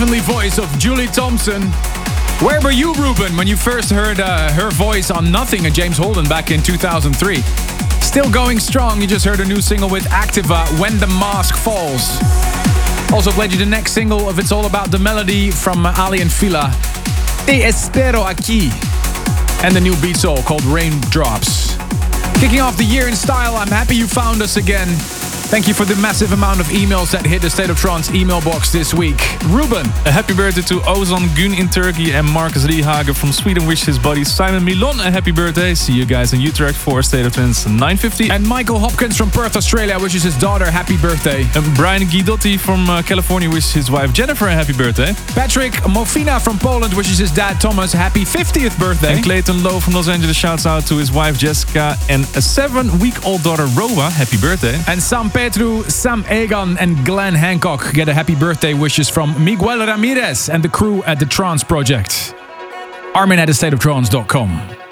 heavenly voice of Julie Thompson. Where were you, Ruben, when you first heard her voice on Nothing and James Holden back in 2003? Still going strong, you just heard a new single with Activa, When the Mask Falls. Also played you the next single of It's All About the Melody from Ali and Fila, Te Espero Aquí, and the new beat soul called Raindrops. Kicking off the year in style, I'm happy you found us again. Thank you for the massive amount of emails that hit the State of Trance email box this week. Ruben. A happy birthday to Ozan Gün in Turkey, and Marcus Riehagen from Sweden wish his buddy Simon Milon a happy birthday. See you guys in Utrecht for State of Trance 9:50. And Michael Hopkins from Perth, Australia wishes his daughter happy birthday. And Brian Guidotti from California wishes his wife Jennifer a happy birthday. Patrick Mofina from Poland wishes his dad Thomas happy 50th birthday. And Clayton Lowe from Los Angeles shouts out to his wife Jessica and a 7-week-old daughter Roa happy birthday. And Sam Petru, Sam Egan and Glenn Hancock get a happy birthday wishes from Miguel Ramirez and the crew at the Trance Project. Armin at thestateoftrance.com.